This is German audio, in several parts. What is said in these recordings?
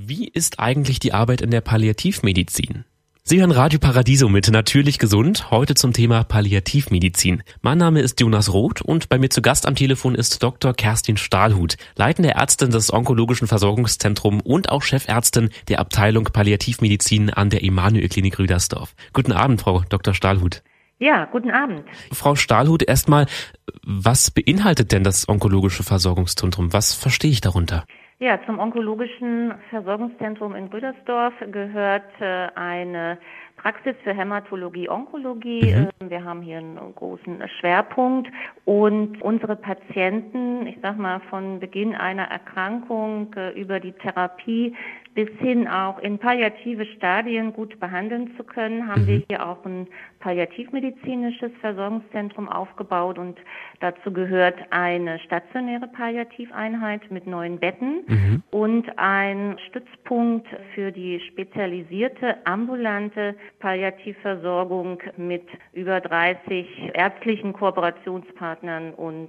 Wie ist eigentlich die Arbeit in der Palliativmedizin? Sie hören Radio Paradiso mit Natürlich gesund, heute zum Thema Palliativmedizin. Mein Name ist Jonas Roth und bei mir zu Gast am Telefon ist Dr. Kerstin Stahlhut, leitende Ärztin des Onkologischen Versorgungszentrums und auch Chefärztin der Abteilung Palliativmedizin an der Emanuel-Klinik Rüdersdorf. Guten Abend, Frau Dr. Stahlhut. Ja, guten Abend. Frau Stahlhut, erstmal, was beinhaltet denn das Onkologische Versorgungszentrum? Was verstehe ich darunter? Ja, zum Onkologischen Versorgungszentrum in Rüdersdorf gehört eine Praxis für Hämatologie, Onkologie. Wir haben hier einen großen Schwerpunkt und unsere Patienten, ich sag mal von Beginn einer Erkrankung über die Therapie bis hin auch in palliative Stadien gut behandeln zu können, haben wir hier auch ein palliativmedizinisches Versorgungszentrum aufgebaut und dazu gehört eine stationäre Palliativeinheit mit 9 Betten und ein Stützpunkt für die spezialisierte ambulante Palliativversorgung mit über 30 ärztlichen Kooperationspartnern und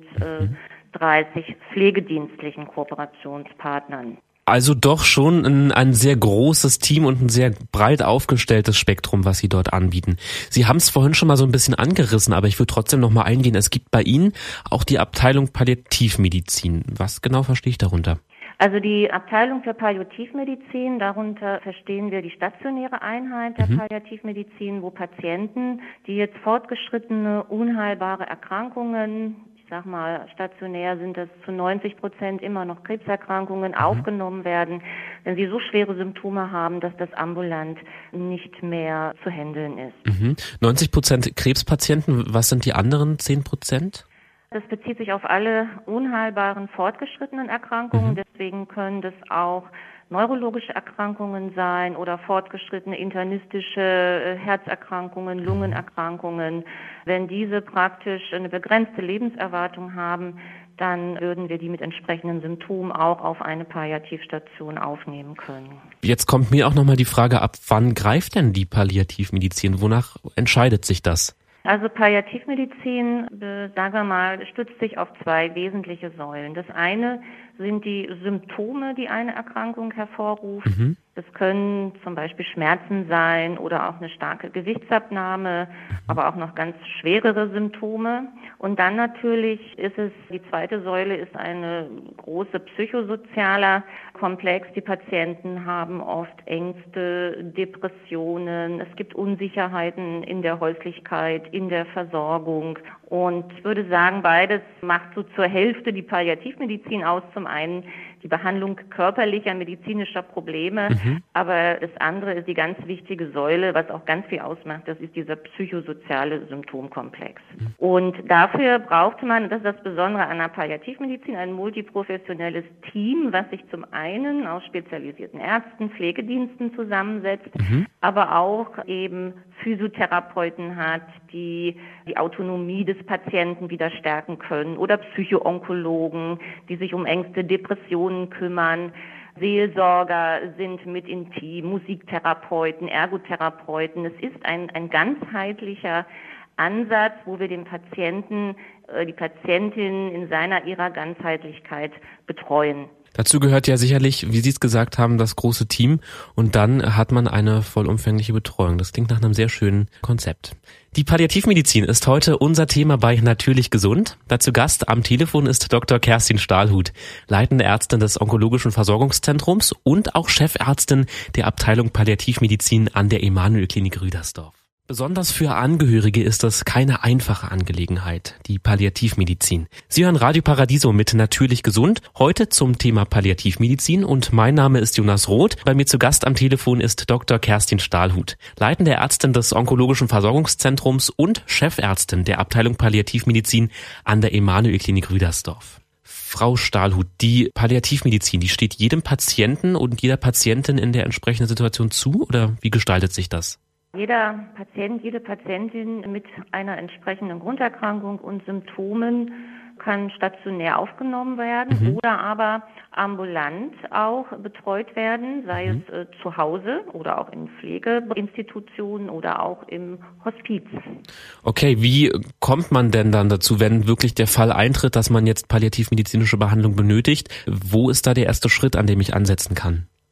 30 pflegedienstlichen Kooperationspartnern. Also doch schon ein sehr großes Team und ein sehr breit aufgestelltes Spektrum, was Sie dort anbieten. Sie haben es vorhin schon mal so ein bisschen angerissen, aber ich würde trotzdem noch mal eingehen. Es gibt bei Ihnen auch die Abteilung Palliativmedizin. Was genau verstehe ich darunter? Also die Abteilung für Palliativmedizin, darunter verstehen wir die stationäre Einheit der Palliativmedizin, wo Patienten, die jetzt fortgeschrittene, unheilbare Erkrankungen, ich sag mal, stationär sind es zu 90% immer noch Krebserkrankungen, aufgenommen werden, wenn sie so schwere Symptome haben, dass das ambulant nicht mehr zu handeln ist. 90% Krebspatienten, was sind die anderen 10%? Das bezieht sich auf alle unheilbaren fortgeschrittenen Erkrankungen, deswegen können das auch neurologische Erkrankungen sein oder fortgeschrittene internistische Herzerkrankungen, Lungenerkrankungen. Wenn diese praktisch eine begrenzte Lebenserwartung haben, dann würden wir die mit entsprechenden Symptomen auch auf eine Palliativstation aufnehmen können. Jetzt kommt mir auch nochmal die Frage ab, wann greift denn die Palliativmedizin? Wonach entscheidet sich das? Also Palliativmedizin, sagen wir mal, stützt sich auf 2 wesentliche Säulen. Das eine sind die Symptome, die eine Erkrankung hervorruft. Das können zum Beispiel Schmerzen sein oder auch eine starke Gewichtsabnahme, aber auch noch ganz schwerere Symptome. Und dann natürlich ist es, die zweite Säule ist eine große psychosozialer Komplex. Die Patienten haben oft Ängste, Depressionen, es gibt Unsicherheiten in der Häuslichkeit, in der Versorgung. Und ich würde sagen, beides macht so zur Hälfte die Palliativmedizin aus. Zum einen die Behandlung körperlicher, medizinischer Probleme, aber das andere ist die ganz wichtige Säule, was auch ganz viel ausmacht, das ist dieser psychosoziale Symptomkomplex. Und dafür braucht man, das ist das Besondere an der Palliativmedizin, ein multiprofessionelles Team, was sich zum einen aus spezialisierten Ärzten, Pflegediensten zusammensetzt, aber auch eben Physiotherapeuten hat, die die Autonomie des Patienten wieder stärken können oder Psychoonkologen, die sich um Ängste, Depressionen kümmern. Seelsorger sind mit im Team, Musiktherapeuten, Ergotherapeuten. Es ist ein ganzheitlicher Ansatz, wo wir den Patienten, die Patientin in ihrer Ganzheitlichkeit betreuen. Dazu gehört ja sicherlich, wie Sie es gesagt haben, das große Team und dann hat man eine vollumfängliche Betreuung. Das klingt nach einem sehr schönen Konzept. Die Palliativmedizin ist heute unser Thema bei Natürlich gesund. Dazu Gast am Telefon ist Dr. Kerstin Stahlhut, leitende Ärztin des Onkologischen Versorgungszentrums und auch Chefärztin der Abteilung Palliativmedizin an der Emanuel-Klinik Rüdersdorf. Besonders für Angehörige ist das keine einfache Angelegenheit, die Palliativmedizin. Sie hören Radio Paradiso mit Natürlich gesund, heute zum Thema Palliativmedizin und mein Name ist Jonas Roth. Bei mir zu Gast am Telefon ist Dr. Kerstin Stahlhut, leitende Ärztin des Onkologischen Versorgungszentrums und Chefärztin der Abteilung Palliativmedizin an der Emanuel-Klinik Rüdersdorf. Frau Stahlhut, die Palliativmedizin, die steht jedem Patienten und jeder Patientin in der entsprechenden Situation zu oder wie gestaltet sich das? Jeder Patient, jede Patientin mit einer entsprechenden Grunderkrankung und Symptomen kann stationär aufgenommen werden oder aber ambulant auch betreut werden, sei es zu Hause oder auch in Pflegeinstitutionen oder auch im Hospiz. Okay, wie kommt man denn dann dazu, wenn wirklich der Fall eintritt, dass man jetzt palliativmedizinische Behandlung benötigt? Wo ist da der erste Schritt, an dem ich ansetzen kann?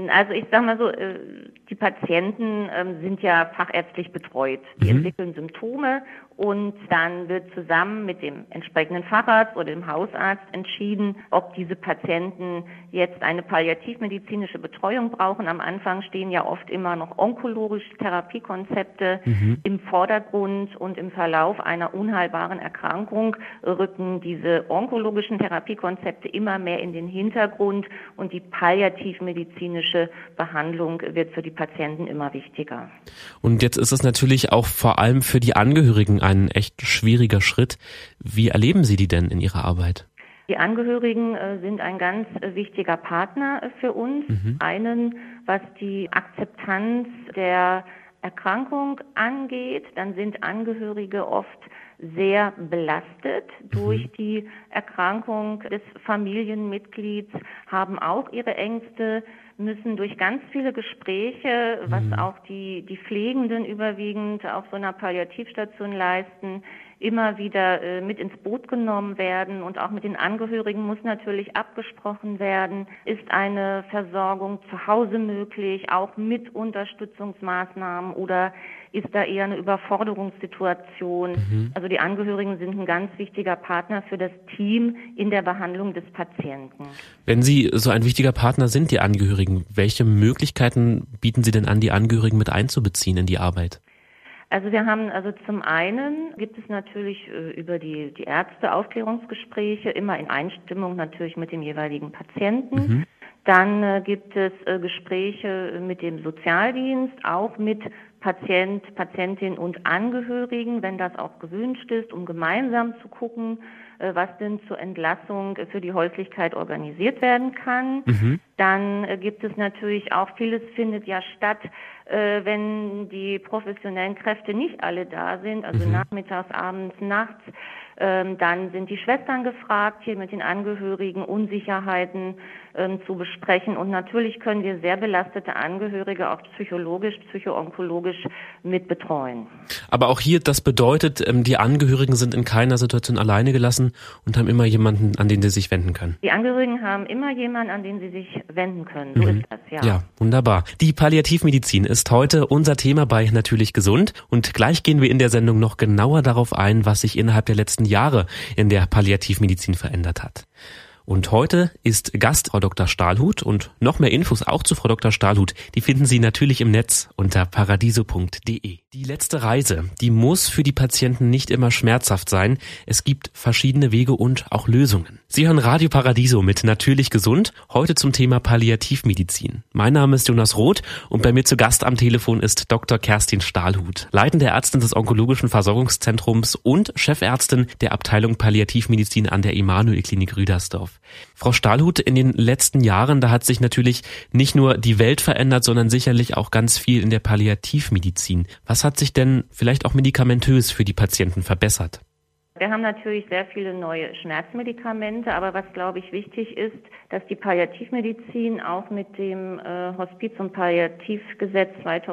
Also ich sag mal so, die Patienten sind ja fachärztlich betreut. Die entwickeln Symptome und dann wird zusammen mit dem entsprechenden Facharzt oder dem Hausarzt entschieden, ob diese Patienten jetzt eine palliativmedizinische Betreuung brauchen. Am Anfang stehen ja oft immer noch onkologische Therapiekonzepte im Vordergrund und im Verlauf einer unheilbaren Erkrankung rücken diese onkologischen Therapiekonzepte immer mehr in den Hintergrund und die palliativmedizinische Behandlung wird für die Patienten immer wichtiger. Und jetzt ist es natürlich auch vor allem für die Angehörigen ein echt schwieriger Schritt. Wie erleben Sie die denn in Ihrer Arbeit? Die Angehörigen sind ein ganz wichtiger Partner für uns. Einen, was die Akzeptanz der Erkrankung angeht, dann sind Angehörige oft sehr belastet durch die Erkrankung des Familienmitglieds, haben auch ihre Ängste, müssen durch ganz viele Gespräche, was auch die Pflegenden überwiegend auf so einer Palliativstation leisten, immer wieder mit ins Boot genommen werden und auch mit den Angehörigen muss natürlich abgesprochen werden, ist eine Versorgung zu Hause möglich, auch mit Unterstützungsmaßnahmen oder ist da eher eine Überforderungssituation. Also die Angehörigen sind ein ganz wichtiger Partner für das Team in der Behandlung des Patienten. Wenn Sie so ein wichtiger Partner sind, die Angehörigen, welche Möglichkeiten bieten Sie denn an, die Angehörigen mit einzubeziehen in die Arbeit? Also wir haben, zum einen gibt es natürlich über die Ärzte Aufklärungsgespräche, immer in Einstimmung natürlich mit dem jeweiligen Patienten. Dann gibt es Gespräche mit dem Sozialdienst, auch mit Patient, Patientin und Angehörigen, wenn das auch gewünscht ist, um gemeinsam zu gucken, was denn zur Entlassung für die Häuslichkeit organisiert werden kann. Dann gibt es natürlich auch, vieles findet ja statt, wenn die professionellen Kräfte nicht alle da sind, also nachmittags, abends, nachts. Dann sind die Schwestern gefragt, hier mit den Angehörigen Unsicherheiten zu besprechen. Und natürlich können wir sehr belastete Angehörige auch psychologisch, psychoonkologisch mit betreuen. Aber auch hier, das bedeutet, die Angehörigen sind in keiner Situation alleine gelassen und haben immer jemanden, an den sie sich wenden können. Die Angehörigen haben immer jemanden, an den sie sich wenden können. So ist das, ja. Ja, wunderbar. Die Palliativmedizin ist heute unser Thema bei Natürlich Gesund. Und gleich gehen wir in der Sendung noch genauer darauf ein, was sich innerhalb der letzten Jahre in der Palliativmedizin verändert hat. Und heute ist Gast Frau Dr. Stahlhut und noch mehr Infos auch zu Frau Dr. Stahlhut, die finden Sie natürlich im Netz unter paradiso.de. Die letzte Reise, die muss für die Patienten nicht immer schmerzhaft sein. Es gibt verschiedene Wege und auch Lösungen. Sie hören Radio Paradiso mit Natürlich Gesund, heute zum Thema Palliativmedizin. Mein Name ist Jonas Roth und bei mir zu Gast am Telefon ist Dr. Kerstin Stahlhut, leitende Ärztin des Onkologischen Versorgungszentrums und Chefärztin der Abteilung Palliativmedizin an der Emanuel-Klinik Rüdersdorf. Frau Stahlhut, in den letzten Jahren, da hat sich natürlich nicht nur die Welt verändert, sondern sicherlich auch ganz viel in der Palliativmedizin. Was hat sich denn vielleicht auch medikamentös für die Patienten verbessert? Wir haben natürlich sehr viele neue Schmerzmedikamente, aber was, glaube ich, wichtig ist, dass die Palliativmedizin auch mit dem Hospiz- und Palliativgesetz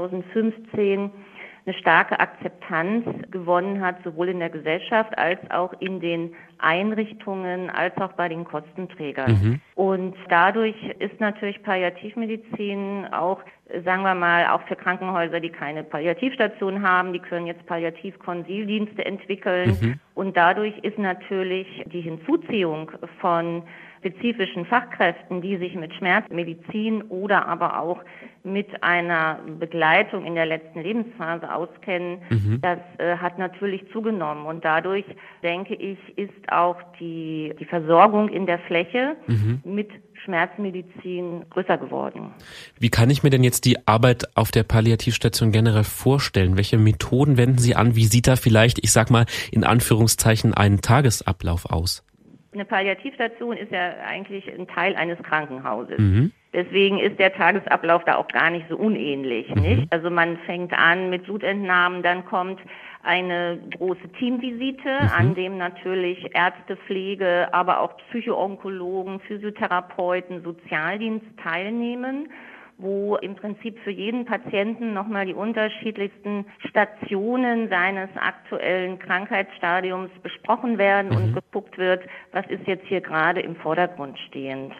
2015 eine starke Akzeptanz gewonnen hat, sowohl in der Gesellschaft als auch in den Einrichtungen, als auch bei den Kostenträgern. Und dadurch ist natürlich Palliativmedizin auch, sagen wir mal, auch für Krankenhäuser, die keine Palliativstation haben, die können jetzt Palliativkonsildienste entwickeln. Und dadurch ist natürlich die Hinzuziehung von spezifischen Fachkräften, die sich mit Schmerzmedizin oder aber auch mit einer Begleitung in der letzten Lebensphase auskennen, das hat natürlich zugenommen. Und dadurch, denke ich, ist auch die Versorgung in der Fläche mit Schmerzmedizin größer geworden. Wie kann ich mir denn jetzt die Arbeit auf der Palliativstation generell vorstellen? Welche Methoden wenden Sie an? Wie sieht da vielleicht, ich sag mal, in Anführungszeichen ein Tagesablauf aus? Eine Palliativstation ist ja eigentlich ein Teil eines Krankenhauses. Deswegen ist der Tagesablauf da auch gar nicht so unähnlich, nicht? Also man fängt an mit Blutentnahmen, dann kommt eine große Teamvisite, an dem natürlich Ärzte, Pflege, aber auch Psychoonkologen, Physiotherapeuten, Sozialdienst teilnehmen, wo im Prinzip für jeden Patienten nochmal die unterschiedlichsten Stationen seines aktuellen Krankheitsstadiums besprochen werden und geguckt wird, was ist jetzt hier gerade im Vordergrund stehend.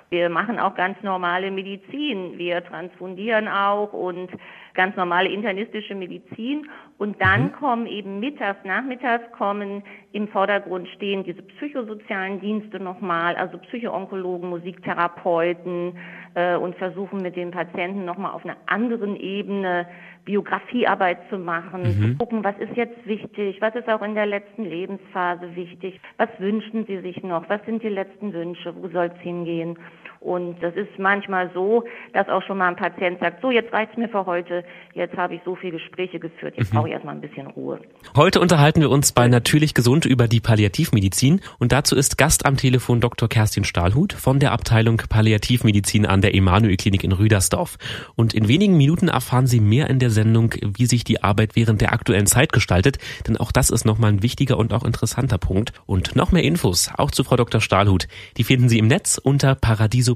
Wir machen auch ganz normale Medizin. Wir transfundieren auch und ganz normale internistische Medizin. Und dann kommen eben nachmittags kommen im Vordergrund stehen diese psychosozialen Dienste nochmal, also Psychoonkologen, Musiktherapeuten und versuchen mit den Patienten nochmal auf einer anderen Ebene Biografiearbeit zu machen, zu gucken, was ist jetzt wichtig, was ist auch in der letzten Lebensphase wichtig, was wünschen Sie sich noch, was sind die letzten Wünsche, wo soll es hingehen? Und das ist manchmal so, dass auch schon mal ein Patient sagt, so jetzt reicht's mir für heute, jetzt habe ich so viele Gespräche geführt, jetzt brauche ich erstmal ein bisschen Ruhe. Heute unterhalten wir uns bei Natürlich Gesund über die Palliativmedizin und dazu ist Gast am Telefon Dr. Kerstin Stahlhut von der Abteilung Palliativmedizin an der Emanuel-Klinik in Rüdersdorf. Und in wenigen Minuten erfahren Sie mehr in der Sendung, wie sich die Arbeit während der aktuellen Zeit gestaltet, denn auch das ist nochmal ein wichtiger und auch interessanter Punkt. Und noch mehr Infos, auch zu Frau Dr. Stahlhut, die finden Sie im Netz unter paradiso.de.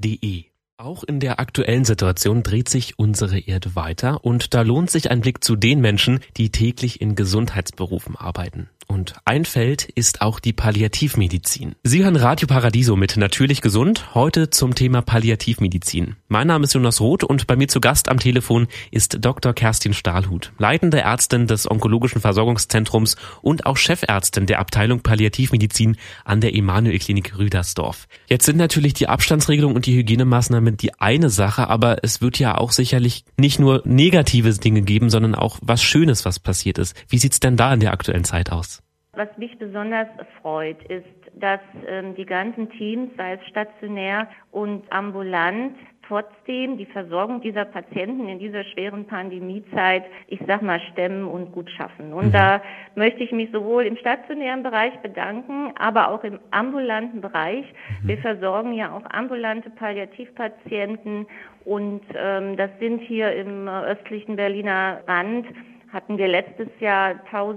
Auch in der aktuellen Situation dreht sich unsere Erde weiter und da lohnt sich ein Blick zu den Menschen, die täglich in Gesundheitsberufen arbeiten. Und ein Feld ist auch die Palliativmedizin. Sie hören Radio Paradiso mit Natürlich Gesund, heute zum Thema Palliativmedizin. Mein Name ist Jonas Roth und bei mir zu Gast am Telefon ist Dr. Kerstin Stahlhut, leitende Ärztin des Onkologischen Versorgungszentrums und auch Chefärztin der Abteilung Palliativmedizin an der Emanuel-Klinik Rüdersdorf. Jetzt sind natürlich die Abstandsregelungen und die Hygienemaßnahmen die eine Sache, aber es wird ja auch sicherlich nicht nur negative Dinge geben, sondern auch was Schönes, was passiert ist. Wie sieht's denn da in der aktuellen Zeit aus? Was mich besonders freut, ist, dass die ganzen Teams, sei es stationär und ambulant, trotzdem die Versorgung dieser Patienten in dieser schweren Pandemiezeit, ich sag mal, stemmen und gut schaffen. Und da möchte ich mich sowohl im stationären Bereich bedanken, aber auch im ambulanten Bereich. Wir versorgen ja auch ambulante Palliativpatienten und das sind hier im östlichen Berliner Rand, hatten wir letztes Jahr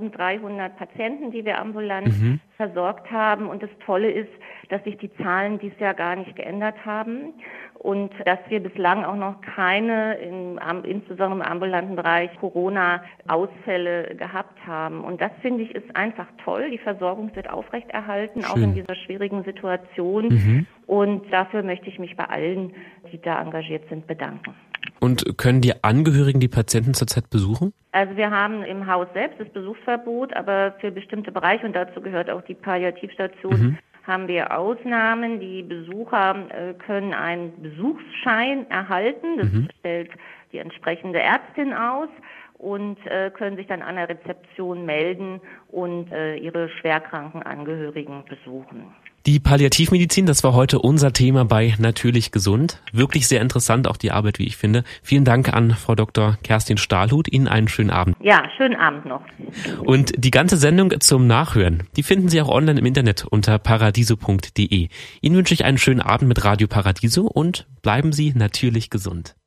1300 Patienten, die wir ambulant versorgt haben. Und das Tolle ist, dass sich die Zahlen dieses Jahr gar nicht geändert haben und dass wir bislang auch noch keine, insbesondere im ambulanten Bereich, Corona-Ausfälle gehabt haben. Und das, finde ich, ist einfach toll. Die Versorgung wird aufrechterhalten, auch in dieser schwierigen Situation. Und dafür möchte ich mich bei allen, die da engagiert sind, bedanken. Und können die Angehörigen die Patienten zurzeit besuchen? Also wir haben im Haus selbst das Besuchsverbot, aber für bestimmte Bereiche, und dazu gehört auch die Palliativstation, haben wir Ausnahmen. Die Besucher können einen Besuchsschein erhalten. Das stellt die entsprechende Ärztin aus und können sich dann an der Rezeption melden und ihre schwerkranken Angehörigen besuchen. Die Palliativmedizin, das war heute unser Thema bei Natürlich Gesund. Wirklich sehr interessant, auch die Arbeit, wie ich finde. Vielen Dank an Frau Dr. Kerstin Stahlhut. Ihnen einen schönen Abend. Ja, schönen Abend noch. Und die ganze Sendung zum Nachhören, die finden Sie auch online im Internet unter paradiso.de. Ihnen wünsche ich einen schönen Abend mit Radio Paradiso und bleiben Sie natürlich gesund.